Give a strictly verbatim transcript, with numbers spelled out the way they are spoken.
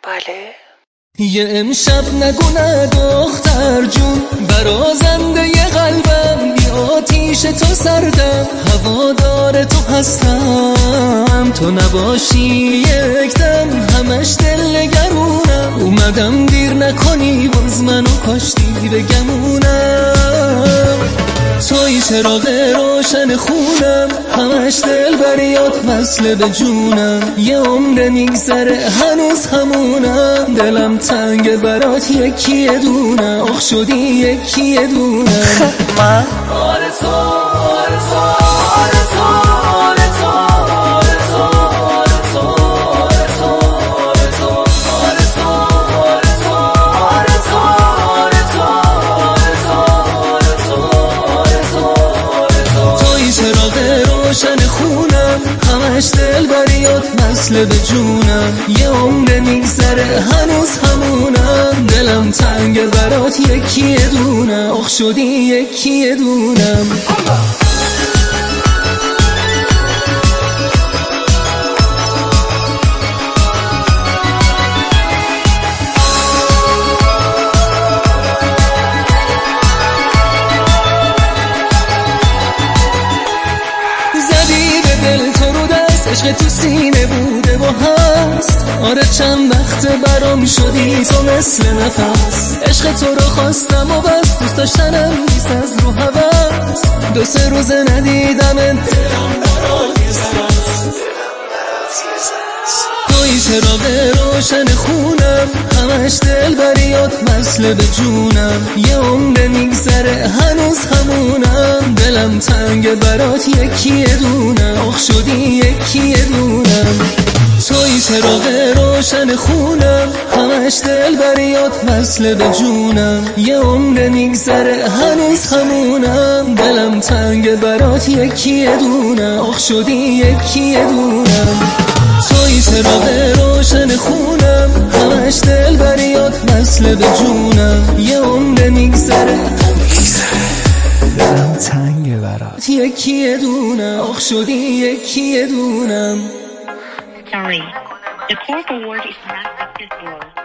بله. یه امشب نگو نه دختر جون، برازنده ی قلبم، بی آتیش تو سردم، هوادار تو هستم، تو نباشی یک دم همش دل نگرونم، اومدم دیر نکنی باز منو کاشتی بگمونم، توی چراغ روشن خونم، همش دل بریات وصله به جونم، یه عمر میگذره هنوز همونم، دلم تنگ برات یکی دونم، آخ شدی یکی دونم. من آره تو آره تو آره تو آره تو آره تو آره تو آره تو آره تو آره تو آره تو آره تو آره تو آره تو آره تو توی چراغ روشن خونم، همش دل بریات وصله به جونم، یه عمر میگذره هنوز همونم، دلم تنگ برات یکی دونم، آخ شدی یکی دونم. زدی به دل تو رو دست، عشق تو سینه بوده و هست، آره چند وقت برام شدی تو مثل نفس، عشق تو رو خواستم و بس، دوست داشتنم نیست از رو هوس، دو سه روز ندیدم دلم برات یه سرست، توی چراغ روشن خونم، همش دل بریات وصله به جونم، یه عمر میگذره هنوز همونم، دلم تنگ برات یکی دونم، آخ شدی یکی دونم. توی چراغ روشن خونم، همش دل بریات وصله به جونم، یه عمر میگذره هنوز همونم، دلم تنگ برات یکی دونم، آخ شدی یکی دونم. توی چراغ روشن خونم، همش دل بریات وصله به جونم، یه عمر میگذره دلم تنگ برات یکی دونم، آخ شدی یکی دونم. Sorry, the corporate word is not acceptable.